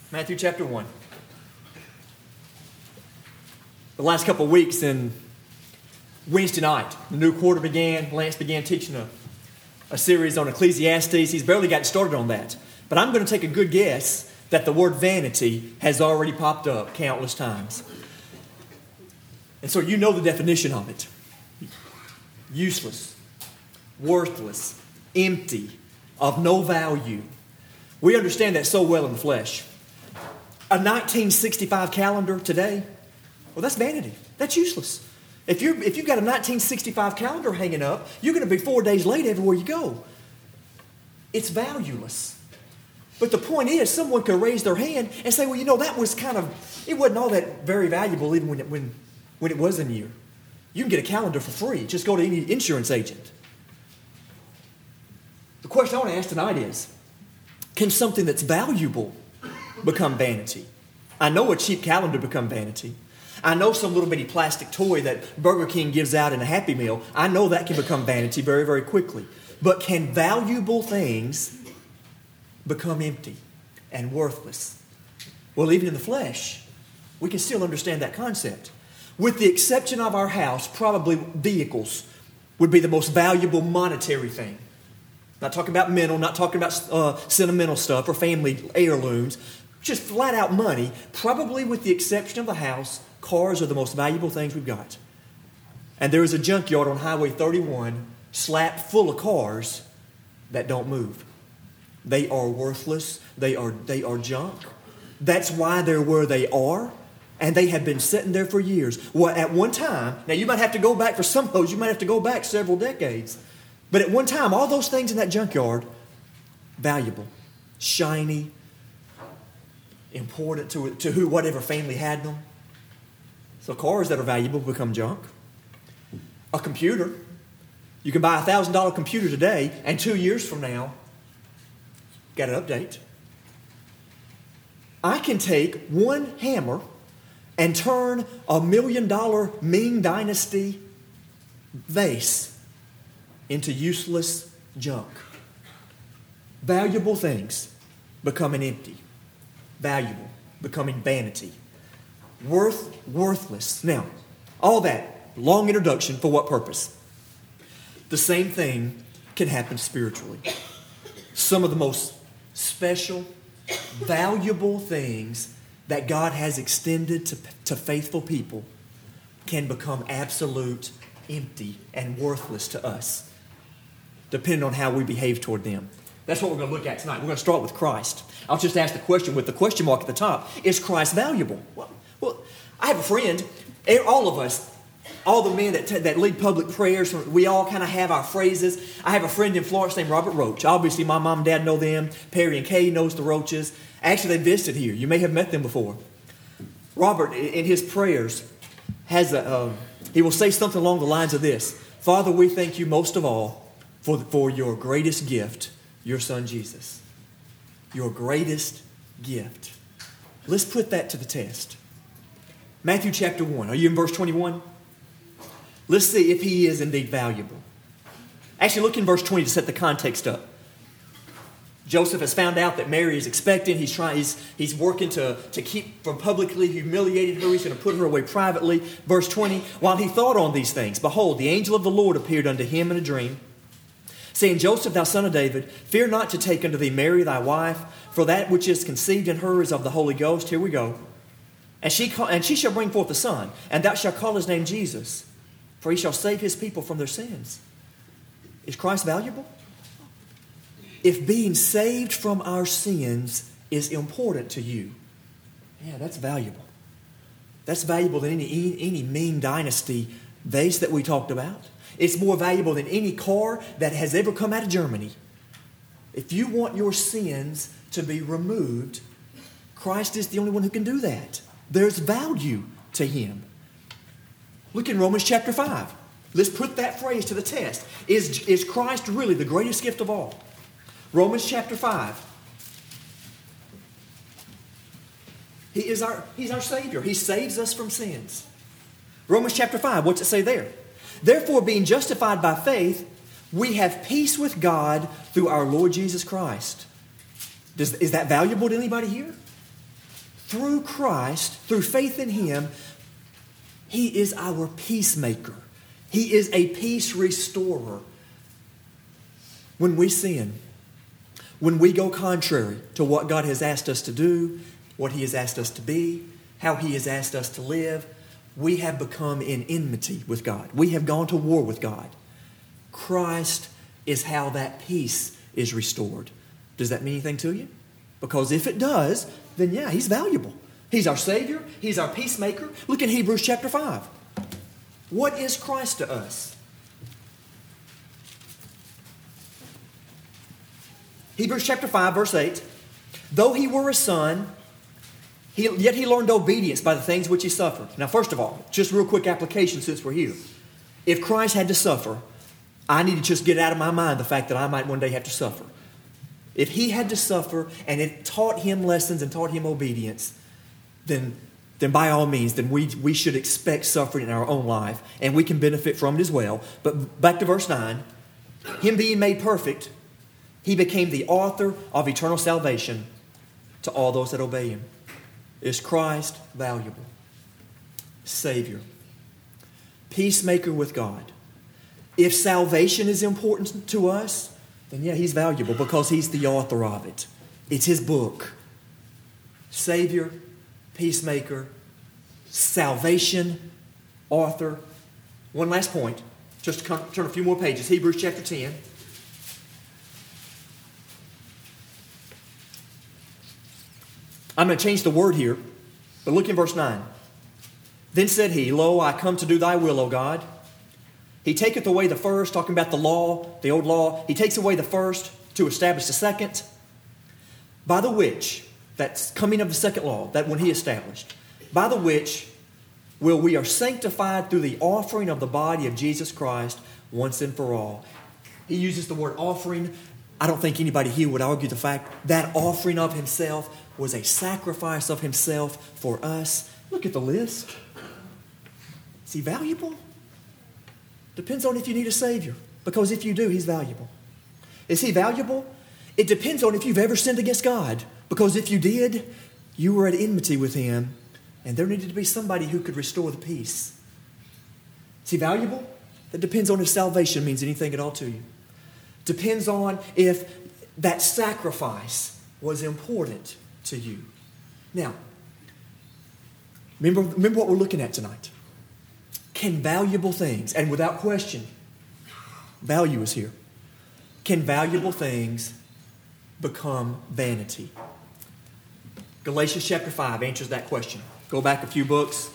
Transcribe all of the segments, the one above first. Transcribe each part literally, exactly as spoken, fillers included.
Matthew chapter one. The last couple of weeks in Wednesday night, the new quarter began. Lance began teaching a, a series on Ecclesiastes. He's barely gotten started on that. But I'm going to take a good guess that the word vanity has already popped up countless times. And so you know the definition of it. Useless, worthless, empty, of no value. We understand that so well in the flesh. A nineteen sixty-five calendar today, well, that's vanity. That's useless. If you're if you've got a nineteen sixty-five calendar hanging up, you're going to be four days late everywhere you go. It's valueless. But the point is, someone could raise their hand and say, well, you know, that was kind of, it wasn't all that very valuable even when it, when, when it was in you. You can get a calendar for free. Just go to any insurance agent. The question I want to ask tonight is, can something that's valuable become vanity? I know a cheap calendar become vanity. I know some little bitty plastic toy that Burger King gives out in a Happy Meal. I know that can become vanity very, very quickly. But can valuable things become empty and worthless? Well, even in the flesh, we can still understand that concept. With the exception of our house, probably vehicles would be the most valuable monetary thing. Not talking about mental, not talking about uh, sentimental stuff or family heirlooms. Just flat out money. Probably with the exception of the house, cars are the most valuable things we've got. And there is a junkyard on Highway thirty-one slapped full of cars that don't move. They are worthless. They are, they are junk. That's why they're where they are. And they have been sitting there for years. Well, at one time, now you might have to go back for some of those, you might have to go back several decades. But at one time, all those things in that junkyard, valuable, shiny, important to, to who, whatever family had them. So cars that are valuable become junk. A computer. You can buy a one thousand dollars computer today, and two years from now, got an update. I can take one hammer and turn a million dollar Ming Dynasty vase into useless junk. Valuable things becoming empty. Valuable becoming vanity. Worth, worthless. Now, all that long introduction for what purpose? The same thing can happen spiritually. Some of the most special, valuable things that God has extended to, to faithful people can become absolute, empty, and worthless to us, depending on how we behave toward them. That's what we're going to look at tonight. We're going to start with Christ. I'll just ask the question with the question mark at the top. Is Christ valuable? Well, well I have a friend, all of us, all the men that, t- that lead public prayers, we all kind of have our phrases. I have a friend in Florence named Robert Roach. Obviously, my mom and dad know them. Perry and Kay knows the Roaches. Actually, they visited here. You may have met them before. Robert, in his prayers, has a, uh, he will say something along the lines of this. Father, we thank you most of all for, for your greatest gift, your son Jesus. Your greatest gift. Let's put that to the test. Matthew chapter one. Are you in verse twenty-one? Let's see if he is indeed valuable. Actually, look in verse twenty to set the context up. Joseph has found out that Mary is expectant. He's trying. He's, he's working to, to keep from publicly humiliating her. He's going to put her away privately. Verse twenty, while he thought on these things, behold, the angel of the Lord appeared unto him in a dream, saying, Joseph, thou son of David, fear not to take unto thee Mary thy wife, for that which is conceived in her is of the Holy Ghost. Here we go. And she, call, and she shall bring forth a son, and thou shalt call his name Jesus, for he shall save his people from their sins. Is Christ valuable? If being saved from our sins is important to you, yeah, that's valuable. That's valuable than any, any Ming Dynasty vase that we talked about. It's more valuable than any car that has ever come out of Germany. If you want your sins to be removed, Christ is the only one who can do that. There's value to him. Look in Romans chapter five. Let's put that phrase to the test. Is, is Christ really the greatest gift of all? Romans chapter five. He is our, he's our Savior. He saves us from sins. Romans chapter five, what's it say there? Therefore, being justified by faith, we have peace with God through our Lord Jesus Christ. Does, is that valuable to anybody here? through Christ, through faith in Him, He is our peacemaker. He is a peace restorer. When we sin, when we go contrary to what God has asked us to do, what He has asked us to be, how He has asked us to live, we have become in enmity with God. We have gone to war with God. Christ is how that peace is restored. Does that mean anything to you? Because if it does, then yeah, He's valuable. He's our Savior. He's our peacemaker. Look in Hebrews chapter five. What is Christ to us? Hebrews chapter five, verse eight. Though He were a son, he, yet He learned obedience by the things which He suffered. Now, first of all, just real quick application since we're here. If Christ had to suffer, I need to just get out of my mind the fact that I might one day have to suffer. If He had to suffer and it taught Him lessons and taught Him obedience, then, then by all means, then we, we should expect suffering in our own life, and we can benefit from it as well. But back to verse nine. Him being made perfect, He became the author of eternal salvation to all those that obey Him. Is Christ valuable? Savior. Peacemaker with God. If salvation is important to us, then yeah, He's valuable because He's the author of it. It's His book. Savior, peacemaker, salvation, author. One last point, just to come, turn a few more pages. Hebrews chapter ten. I'm going to change the word here, but look in verse nine. Then said He, Lo, I come to do Thy will, O God. He taketh away the first, talking about the law, the old law. He takes away the first to establish the second. By the which, that's coming of the second law, that one He established. By the which, will we are sanctified through the offering of the body of Jesus Christ once and for all. He uses the word offering. I don't think anybody here would argue the fact that offering of Himself was a sacrifice of Himself for us. Look at the list. Is He valuable? Depends on if you need a Savior. Because if you do, He's valuable. Is He valuable? It depends on if you've ever sinned against God. Because if you did, you were at enmity with Him. And there needed to be somebody who could restore the peace. Is He valuable? That depends on if salvation means anything at all to you. Depends on if that sacrifice was important to you. Now, remember, remember what we're looking at tonight. Can valuable things, and without question, value is here. Can valuable things become vanity? Galatians chapter five answers that question. Go back a few books.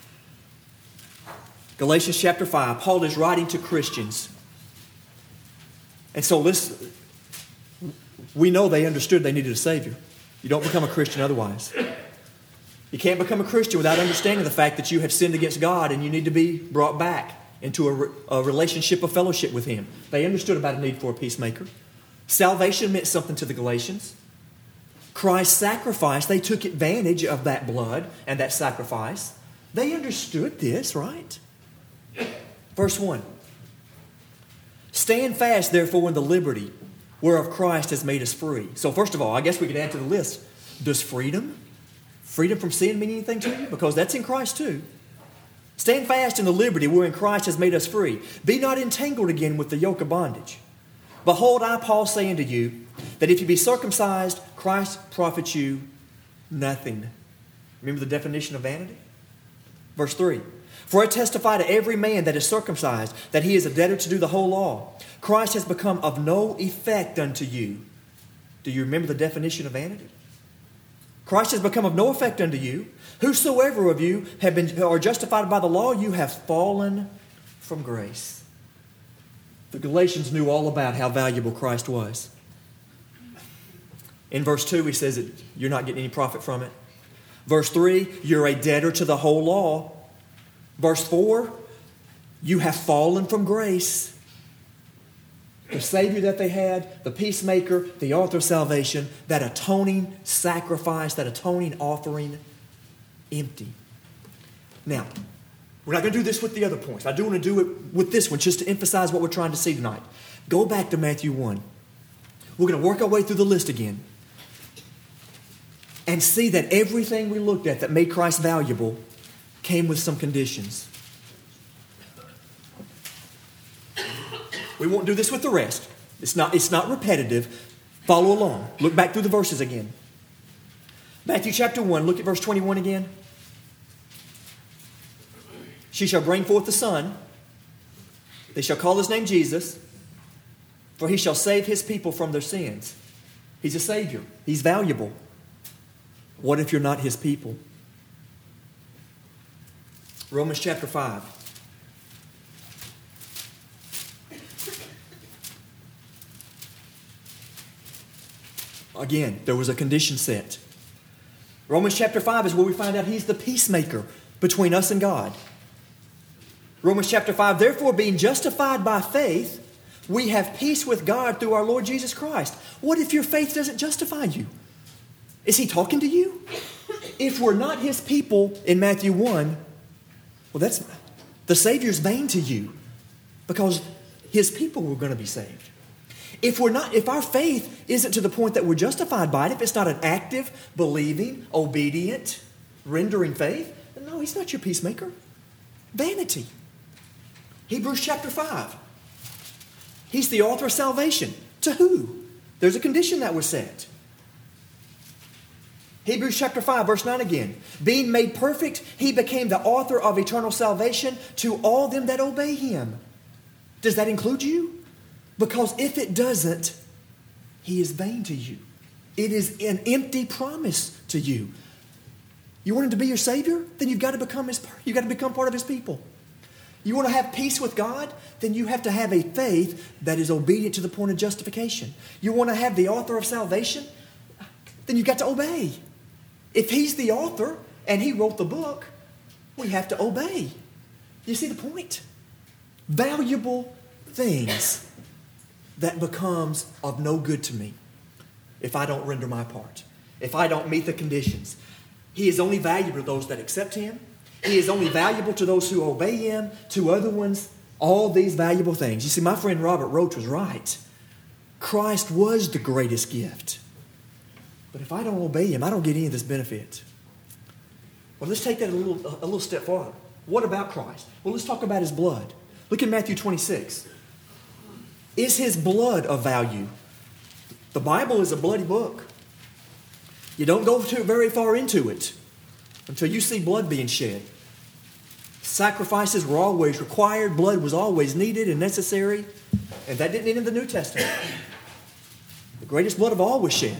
Galatians chapter five, Paul is writing to Christians. And so listen, we know they understood they needed a Savior. You don't become a Christian otherwise. You can't become a Christian without understanding the fact that you have sinned against God and you need to be brought back into a, a relationship of fellowship with Him. They understood about a need for a peacemaker. Salvation meant something to the Galatians. Christ's sacrifice, they took advantage of that blood and that sacrifice. They understood this, right? Verse one. Stand fast, therefore, in the liberty whereof Christ has made us free. So first of all, I guess we could add to the list, does freedom, freedom from sin mean anything to you? Because that's in Christ too. Stand fast in the liberty wherein Christ has made us free. Be not entangled again with the yoke of bondage. Behold, I, Paul, say unto you, that if you be circumcised, Christ profits you nothing. Remember the definition of vanity? Verse three. For I testify to every man that is circumcised, that he is a debtor to do the whole law. Christ has become of no effect unto you. Do you remember the definition of vanity? Christ has become of no effect unto you. Whosoever of you have been are justified by the law, you have fallen from grace. The Galatians knew all about how valuable Christ was. In verse two, he says that you're not getting any profit from it. Verse three, you're a debtor to the whole law. Verse four, you have fallen from grace. The Savior that they had, the peacemaker, the author of salvation, that atoning sacrifice, that atoning offering, empty. Now, we're not going to do this with the other points. I do want to do it with this one just to emphasize what we're trying to see tonight. Go back to Matthew one. We're going to work our way through the list again. and see that everything we looked at that made Christ valuable came with some conditions. We won't do this with the rest. It's not, it's not repetitive. Follow along. Look back through the verses again. Matthew chapter one, look at verse twenty-one again. She shall bring forth a son. They shall call his name Jesus, for he shall save his people from their sins. He's a Savior. He's valuable. What if you're not his people? Romans chapter five. Again, there was a condition set. Romans chapter five is where we find out he's the peacemaker between us and God. Romans chapter five, therefore being justified by faith, we have peace with God through our Lord Jesus Christ. What if your faith doesn't justify you? Is he talking to you? If we're not his people in Matthew one, well, that's the Savior's vain to you because his people were going to be saved. If we're not, if our faith isn't to the point that we're justified by it, if it's not an active, believing, obedient, rendering faith, then no, he's not your peacemaker. Vanity. Hebrews chapter five. He's the author of salvation. To who? There's a condition that was set. Hebrews chapter five, verse nine again. Being made perfect, he became the author of eternal salvation to all them that obey him. Does that include you? Because if it doesn't, he is vain to you. It is an empty promise to you. You want him to be your Savior? Then you've got to become his, you've got to become part of his people. You want to have peace with God? Then you have to have a faith that is obedient to the point of justification. You want to have the author of salvation? Then you've got to obey. If he's the author and he wrote the book, we have to obey. You see the point? Valuable things that becomes of no good to me if I don't render my part, if I don't meet the conditions. He is only valuable to those that accept him. He is only valuable to those who obey him, to other ones, all these valuable things. You see, my friend Robert Roach was right. Christ was the greatest gift. But if I don't obey him, I don't get any of this benefit. Well, let's take that a little, a little step farther. What about Christ? Well, let's talk about his blood. Look at Matthew twenty-six. Is his blood of value? The Bible is a bloody book. You don't go too very far into it until you see blood being shed. Sacrifices were always required. Blood was always needed and necessary. And that didn't end in the New Testament. The greatest blood of all was shed.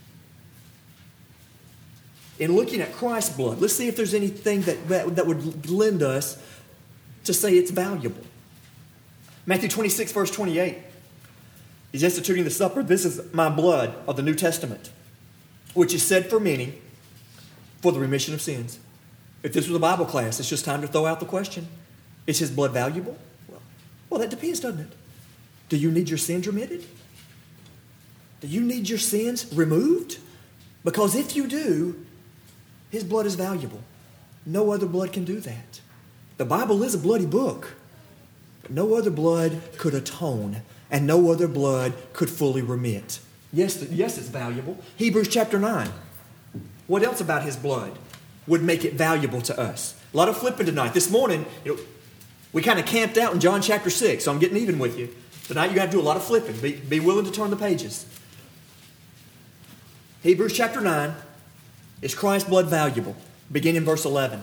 In looking at Christ's blood, let's see if there's anything that, that, that would lend us to say it's valuable. Matthew twenty-six, verse twenty-eight. He's instituting the supper. This is my blood of the New Testament, which is said for many for the remission of sins. If this was a Bible class, it's just time to throw out the question. Is his blood valuable? Well, well, that depends, doesn't it? Do you need your sins remitted? Do you need your sins removed? Because if you do, his blood is valuable. No other blood can do that. The Bible is a bloody book. But no other blood could atone, and no other blood could fully remit. Yes, yes, it's valuable. Hebrews chapter nine. What else about his blood would make it valuable to us? A lot of flipping tonight. This morning, you know, we kind of camped out in John chapter six, so I'm getting even with you. Tonight you got to do a lot of flipping. Be, be willing to turn the pages. Hebrews chapter nine. Is Christ's blood valuable? Begin in verse eleven.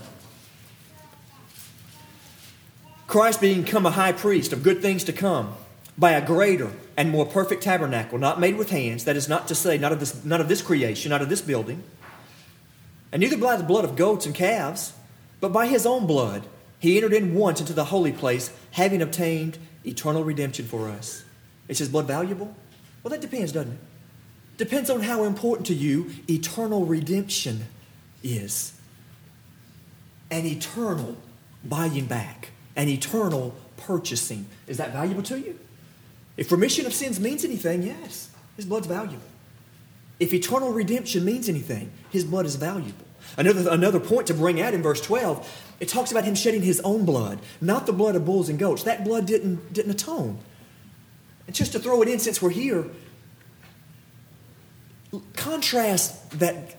Christ being become a high priest of good things to come by a greater and more perfect tabernacle, not made with hands, that is not to say, not of this, not of this creation, not of this building, and neither by the blood of goats and calves, but by his own blood, he entered in once into the holy place, having obtained eternal redemption for us. Is his blood valuable? Well, that depends, doesn't it? Depends on how important to you eternal redemption is. An eternal buying back. An eternal purchasing. Is that valuable to you? If remission of sins means anything, yes, his blood's valuable. If eternal redemption means anything, his blood is valuable. Another, another point to bring out in verse twelve, it talks about him shedding his own blood, not the blood of bulls and goats. That blood didn't, didn't atone. And just to throw it in since we're here, contrast that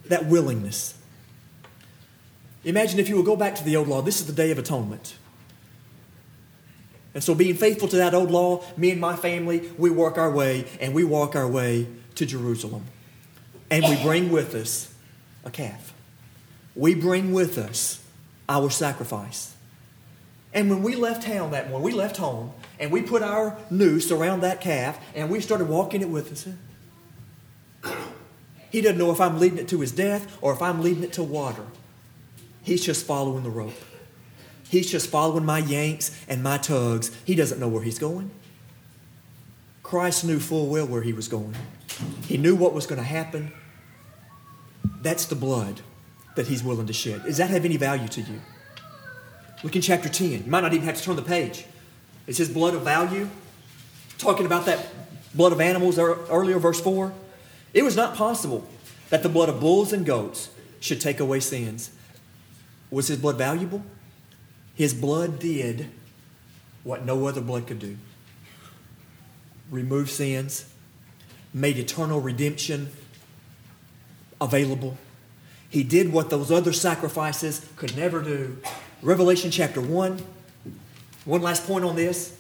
that willingness. Imagine if you will go back to the old law. This is the Day of Atonement. And so being faithful to that old law, me and my family, we work our way and we walk our way to Jerusalem. And we bring with us a calf. We bring with us our sacrifice. And when we left town that morning, we left home and we put our noose around that calf and we started walking it with us. He doesn't know if I'm leading it to his death or if I'm leading it to water. He's just following the rope. He's just following my yanks and my tugs. He doesn't know where he's going. Christ knew full well where he was going. He knew what was going to happen. That's the blood that he's willing to shed. Does that have any value to you? Look in chapter ten. You might not even have to turn the page. It says blood of value. Talking about that blood of animals earlier, verse four. It was not possible that the blood of bulls and goats should take away sins. Was his blood valuable? His blood did what no other blood could do. Remove sins, made eternal redemption available. He did what those other sacrifices could never do. Revelation chapter one. One last point on this.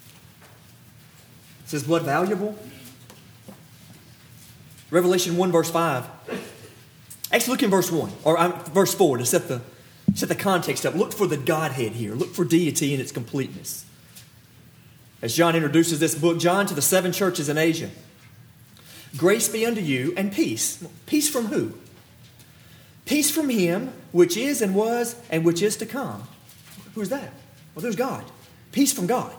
Is his blood valuable? Revelation one verse five. Actually, look in verse one, or um, verse four to set the Set the context up. Look for the Godhead here. Look for deity in its completeness. As John introduces this book, John to the seven churches in Asia. Grace be unto you and peace. Peace from who? Peace from him which is and was and which is to come. Who's that? Well, there's God. Peace from God.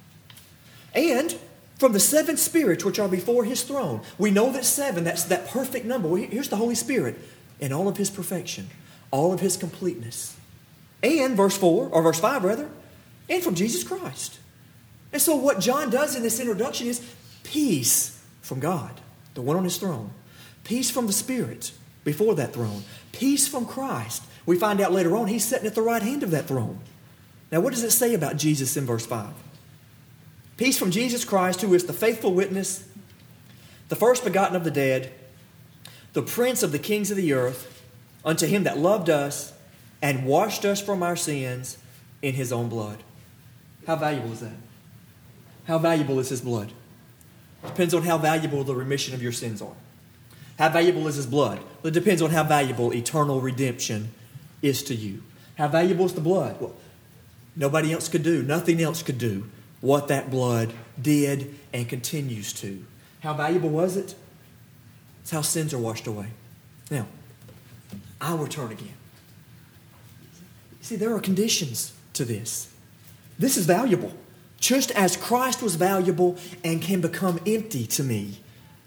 And from the seven spirits which are before his throne. We know that seven, that's that perfect number. Here's the Holy Spirit in all of his perfection. All of his completeness. And verse four, or verse five rather, and from Jesus Christ. And so what John does in this introduction is peace from God, the one on his throne. Peace from the Spirit before that throne. Peace from Christ. We find out later on he's sitting at the right hand of that throne. Now what does it say about Jesus in verse five? Peace from Jesus Christ, who is the faithful witness, the first begotten of the dead, the prince of the kings of the earth, unto him that loved us and washed us from our sins in his own blood. How valuable is that? How valuable is his blood? Depends on how valuable the remission of your sins are. How valuable is his blood? It depends on how valuable eternal redemption is to you. How valuable is the blood? Well, nobody else could do, nothing else could do what that blood did and continues to. How valuable was it? It's how sins are washed away. Now, our turn again. See, there are conditions to this. This is valuable. Just as Christ was valuable and can become empty to me,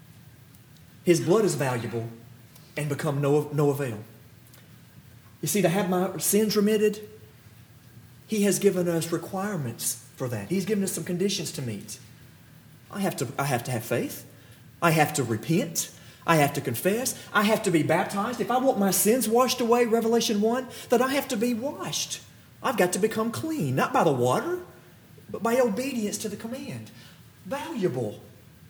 his blood is valuable and become no, no avail. You see, to have my sins remitted, he has given us requirements for that. He's given us some conditions to meet. I have to, I have to have faith. I have to repent. I have to confess. I have to be baptized. If I want my sins washed away, Revelation one, then I have to be washed. I've got to become clean, not by the water, but by obedience to the command. Valuable.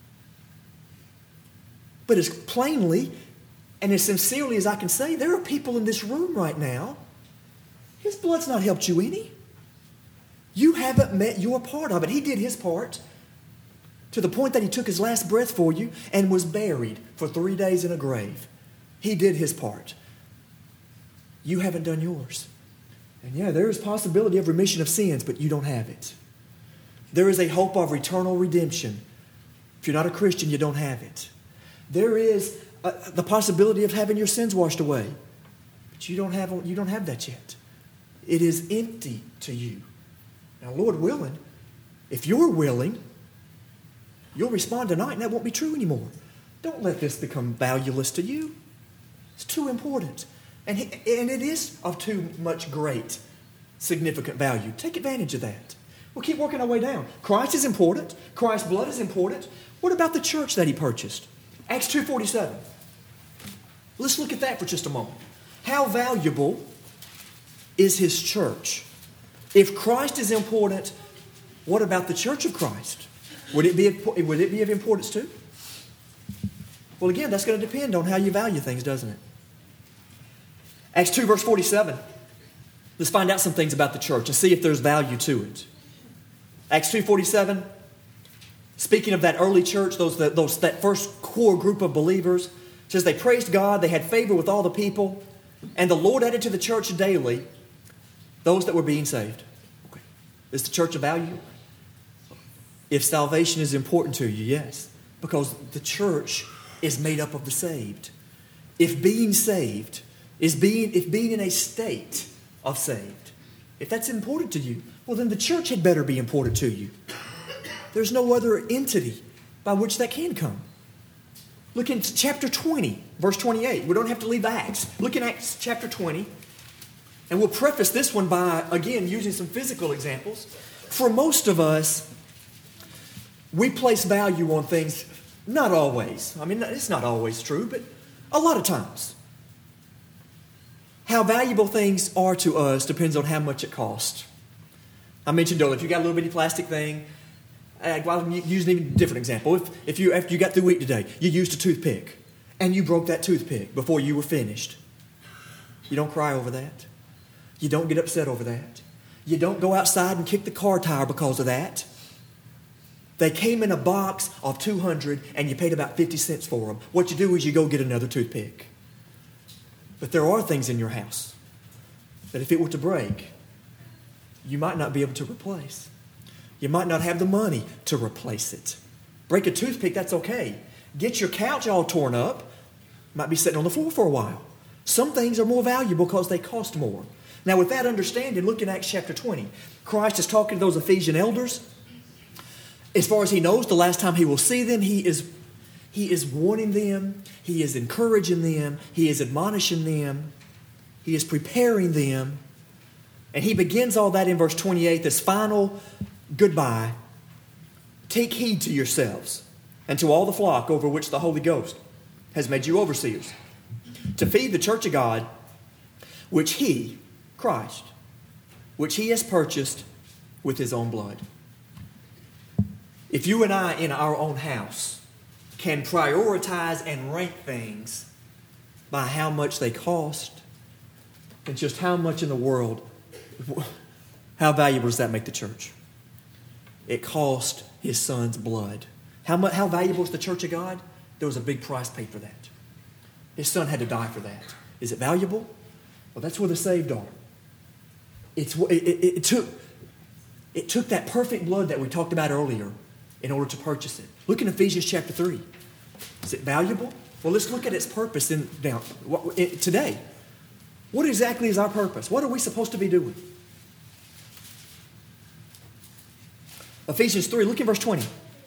But as plainly and as sincerely as I can say, there are people in this room right now, his blood's not helped you any. You haven't met your part of it. He did his part. To the point that he took his last breath for you and was buried for three days in a grave. He did his part. You haven't done yours. And yeah, there is possibility of remission of sins, but you don't have it. There is a hope of eternal redemption. If you're not a Christian, you don't have it. There is a, the possibility of having your sins washed away, but you don't have, you don't have that yet. It is empty to you. Now, Lord willing, if you're willing, you'll respond tonight and that won't be true anymore. Don't let this become valueless to you. It's too important. And, he, and it is of too much great, significant value. Take advantage of that. We'll keep working our way down. Christ is important. Christ's blood is important. What about the church that he purchased? Acts two forty-seven. Let's look at that for just a moment. How valuable is his church? If Christ is important, what about the church of Christ? Would it be, would it be of importance too? Well, again, that's going to depend on how you value things, doesn't it? Acts two, verse forty-seven. Let's find out some things about the church and see if there's value to it. Acts two forty-seven. Speaking of that early church, those, those that first core group of believers, it says they praised God, they had favor with all the people, and the Lord added to the church daily those that were being saved. Okay. Is the church of value? If salvation is important to you, yes. Because the church is made up of the saved. If being saved is being, if being in a state of saved, if that's important to you, well then the church had better be important to you. There's no other entity by which that can come. Look in chapter twenty, verse twenty-eight. We don't have to leave Acts. Look in Acts chapter twenty. And we'll preface this one by, again, using some physical examples. For most of us, we place value on things, not always. I mean, it's not always true, but a lot of times. How valuable things are to us depends on how much it costs. I mentioned earlier, if you got a little bitty plastic thing, Uh, well, I'm using an even different example. If, if you after you got through week today, you used a toothpick, and you broke that toothpick before you were finished. You don't cry over that. You don't get upset over that. You don't go outside and kick the car tire because of that. They came in a box of two hundred, and you paid about fifty cents for them. What you do is you go get another toothpick. But there are things in your house that if it were to break, you might not be able to replace. You might not have the money to replace it. Break a toothpick, that's okay. Get your couch all torn up, might be sitting on the floor for a while. Some things are more valuable because they cost more. Now with that understanding, look in Acts chapter twenty. Christ is talking to those Ephesian elders. As far as he knows, the last time he will see them, he is, he is warning them, he is encouraging them, he is admonishing them, he is preparing them. And he begins all that in verse twenty-eight, this final goodbye. Take heed to yourselves and to all the flock over which the Holy Ghost has made you overseers, to feed the church of God, which he, Christ, which he has purchased with his own blood. If you and I in our own house can prioritize and rank things by how much they cost and just how much in the world, how valuable does that make the church? It cost his son's blood. How much, how valuable is the church of God? There was a big price paid for that. His son had to die for that. Is it valuable? Well, that's where the saved are. It's, it, it, it, took, it took that perfect blood that we talked about earlier in order to purchase it. Look in Ephesians chapter three. Is it valuable? Well, let's look at its purpose in, now, what, it, today. What exactly is our purpose? What are we supposed to be doing? Ephesians three, look in verse twenty.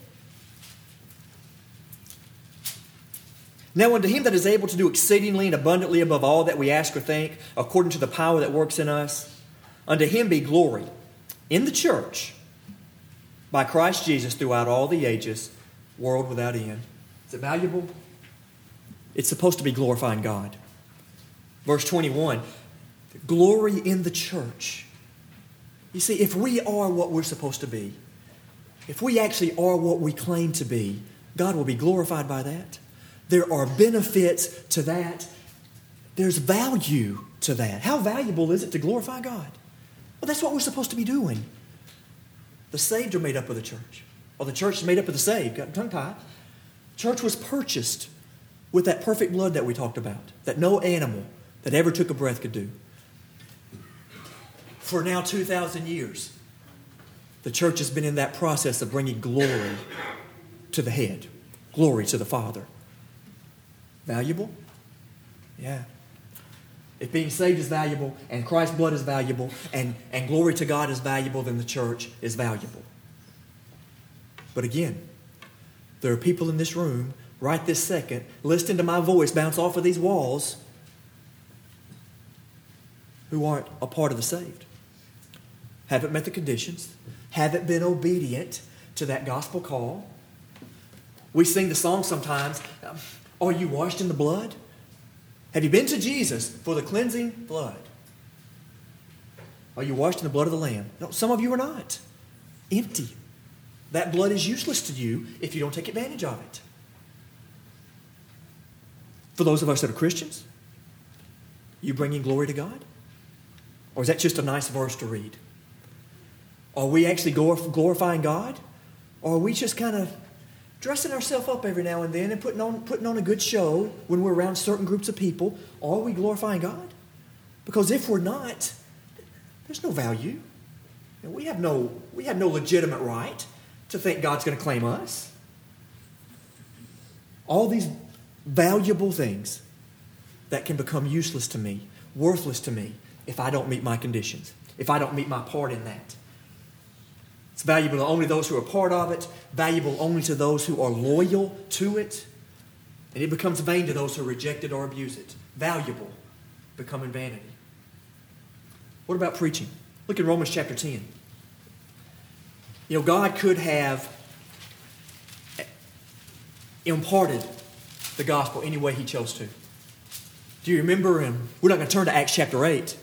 Now unto him that is able to do exceedingly and abundantly above all that we ask or think, according to the power that works in us, unto him be glory in the church by Christ Jesus throughout all the ages, world without end. Is it valuable? It's supposed to be glorifying God. Verse twenty-one, glory in the church. You see, if we are what we're supposed to be, if we actually are what we claim to be, God will be glorified by that. There are benefits to that. There's value to that. How valuable is it to glorify God? Well, that's what we're supposed to be doing. The saved are made up of the church. Well, the church is made up of the saved. Got tongue-tied. Church was purchased with that perfect blood that we talked about, that no animal that ever took a breath could do. For now two thousand years, the church has been in that process of bringing glory to the head, glory to the Father. Valuable? Yeah. If being saved is valuable, and Christ's blood is valuable, and, and glory to God is valuable, then the church is valuable. But again, there are people in this room right this second listening to my voice bounce off of these walls who aren't a part of the saved. Haven't met the conditions. Haven't been obedient to that gospel call. We sing the song sometimes, are you washed in the blood? Have you been to Jesus for the cleansing blood? Are you washed in the blood of the Lamb? No, some of you are not. Empty. That blood is useless to you if you don't take advantage of it. For those of us that are Christians, you bringing glory to God? Or is that just a nice verse to read? Are we actually glorifying God? Or are we just kind of dressing ourselves up every now and then and putting on, putting on a good show when we're around certain groups of people? Are we glorifying God? Because if we're not, there's no value. And we have no, we have no legitimate right to think God's going to claim us. All these valuable things that can become useless to me, worthless to me, if I don't meet my conditions, if I don't meet my part in that. It's valuable to only those who are part of it, valuable only to those who are loyal to it, and it becomes vain to those who reject it or abuse it. Valuable, becoming vanity. What about preaching? Look at Romans chapter ten. You know, God could have imparted the gospel any way He chose to. Do you remember him? We're not going to turn to Acts chapter eight.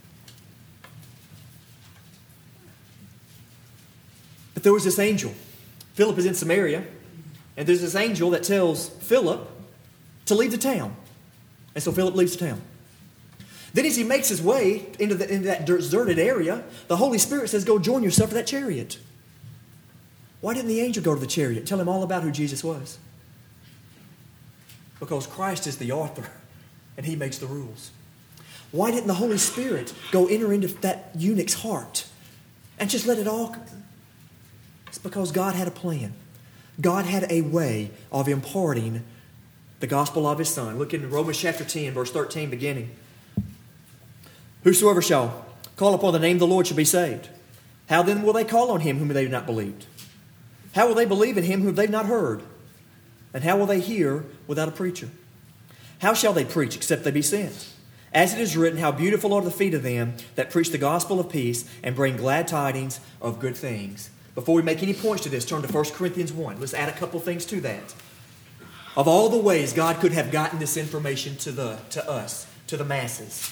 But there was this angel. Philip is in Samaria, and there's this angel that tells Philip to leave the town. And so Philip leaves the town. Then as he makes his way into, the, into that deserted area, the Holy Spirit says, go join yourself to that chariot. Why didn't the angel go to the chariot and tell him all about who Jesus was? Because Christ is the author, and He makes the rules. Why didn't the Holy Spirit go enter into that eunuch's heart and just let it all... It's because God had a plan. God had a way of imparting the gospel of His Son. Look in Romans chapter ten, verse thirteen, beginning. Whosoever shall call upon the name of the Lord shall be saved. How then will they call on Him whom they have not believed? How will they believe in Him whom they have not heard? And how will they hear without a preacher? How shall they preach except they be sent? As it is written, how beautiful are the feet of them that preach the gospel of peace and bring glad tidings of good things. Before we make any points to this, turn to First Corinthians one. Let's add a couple things to that. Of all the ways God could have gotten this information to the to us, to the masses.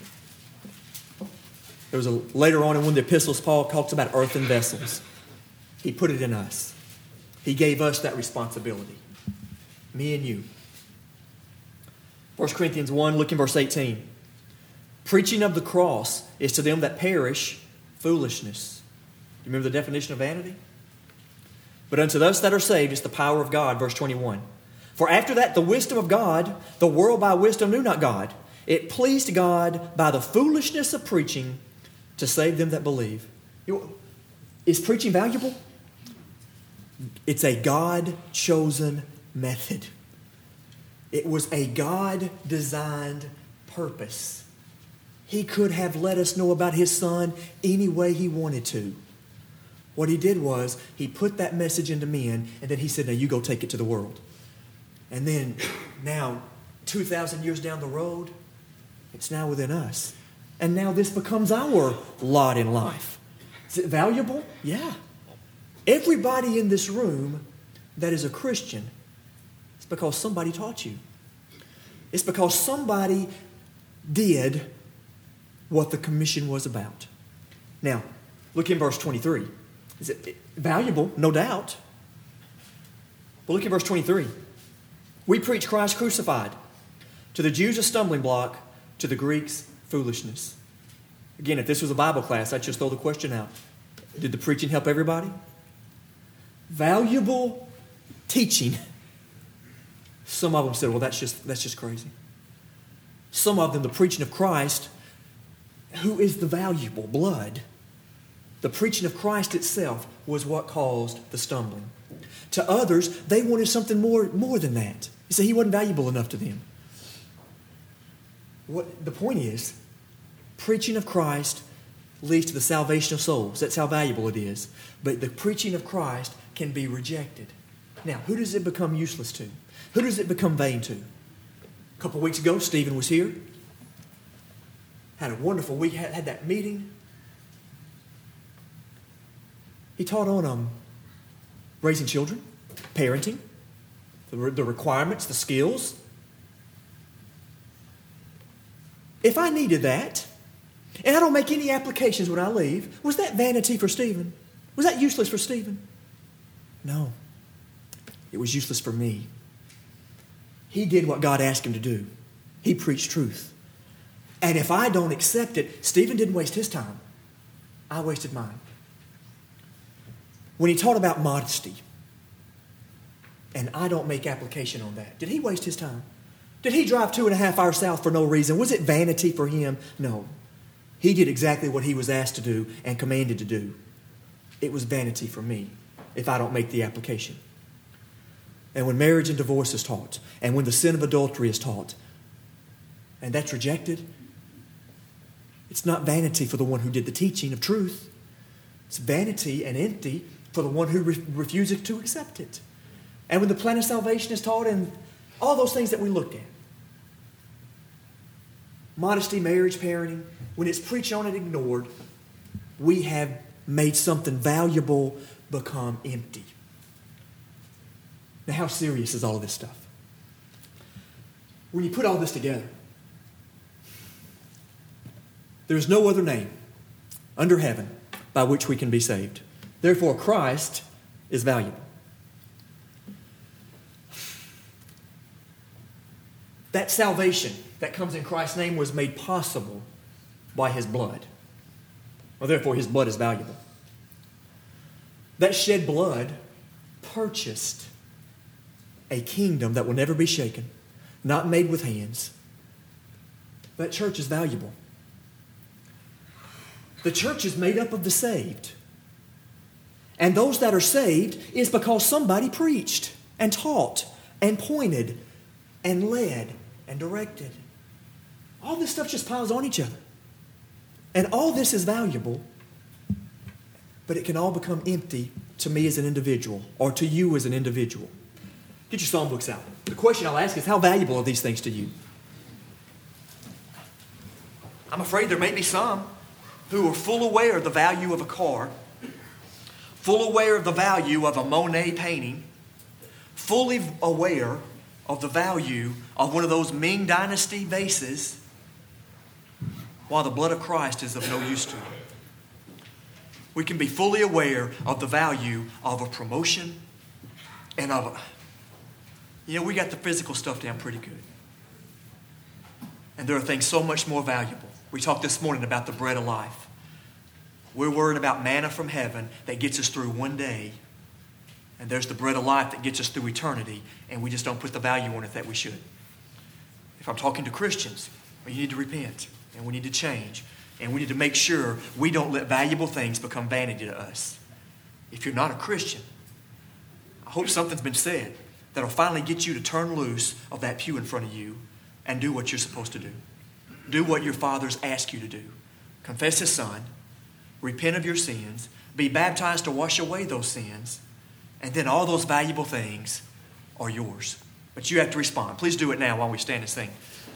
There was a, later on in one of the epistles, Paul talks about earthen vessels. He put it in us. He gave us that responsibility. Me and you. First Corinthians one, look in verse eighteen. Preaching of the cross is to them that perish foolishness. You remember the definition of vanity? But unto those that are saved is the power of God, verse twenty-one. For after that the wisdom of God, the world by wisdom knew not God. It pleased God by the foolishness of preaching to save them that believe. Is preaching valuable? It's a God-chosen method. It was a God-designed purpose. He could have let us know about His Son any way He wanted to. What He did was, He put that message into men, and then He said, now you go take it to the world. And then, now, two thousand years down the road, it's now within us. And now this becomes our lot in life. Is it valuable? Yeah. Everybody in this room that is a Christian, it's because somebody taught you. It's because somebody did what the commission was about. Now, look in verse twenty-three. Is it valuable? No doubt. But look at verse twenty-three. We preach Christ crucified. To the Jews a stumbling block, to the Greeks foolishness. Again, if this was a Bible class, I'd just throw the question out. Did the preaching help everybody? Valuable teaching. Some of them said, well, that's just, that's just crazy. Some of them, the preaching of Christ, who is the valuable blood. The preaching of Christ itself was what caused the stumbling. To others, they wanted something more, more than that. You see, He wasn't valuable enough to them. What the point is, preaching of Christ leads to the salvation of souls. That's how valuable it is. But the preaching of Christ can be rejected. Now, who does it become useless to? Who does it become vain to? A couple of weeks ago, Stephen was here. Had a wonderful week, had, had that meeting. He taught on um, raising children, parenting, the, the requirements, the skills. If I needed that, and I don't make any applications when I leave, was that vanity for Stephen? Was that useless for Stephen? No. It was useless for me. He did what God asked him to do. He preached truth. And if I don't accept it, Stephen didn't waste his time. I wasted mine. When he taught about modesty, and I don't make application on that, did he waste his time? Did he drive two and a half hours south for no reason? Was it vanity for him? No. He did exactly what he was asked to do and commanded to do. It was vanity for me if I don't make the application. And when marriage and divorce is taught, and when the sin of adultery is taught, and that's rejected, it's not vanity for the one who did the teaching of truth. It's vanity and empty for the one who re- refuses to accept it. And when the plan of salvation is taught and all those things that we looked at, modesty, marriage, parenting, when it's preached on and ignored, we have made something valuable become empty. Now, how serious is all of this stuff? When you put all this together, there is no other name under heaven by which we can be saved. Therefore, Christ is valuable. That salvation that comes in Christ's name was made possible by His blood. Well, therefore, His blood is valuable. That shed blood purchased a kingdom that will never be shaken, not made with hands. That church is valuable. The church is made up of the saved. And those that are saved is because somebody preached and taught and pointed and led and directed. All this stuff just piles on each other. And all this is valuable, but it can all become empty to me as an individual or to you as an individual. Get your psalm books out. The question I'll ask is, how valuable are these things to you? I'm afraid there may be some who are full aware of the value of a car, full aware of the value of a Monet painting, fully aware of the value of one of those Ming Dynasty vases, while the blood of Christ is of no use to them. We can be fully aware of the value of a promotion and of a, you know, we got the physical stuff down pretty good. And there are things so much more valuable. We talked this morning about the bread of life. We're worried about manna from heaven that gets us through one day. And there's the bread of life that gets us through eternity. And we just don't put the value on it that we should. If I'm talking to Christians, well, you need to repent. And we need to change. And we need to make sure we don't let valuable things become vanity to us. If you're not a Christian, I hope something's been said that'll finally get you to turn loose of that pew in front of you and do what you're supposed to do. Do what your Father's asked you to do. Confess His Son. Repent of your sins. Be baptized to wash away those sins. And then all those valuable things are yours. But you have to respond. Please do it now while we stand and sing.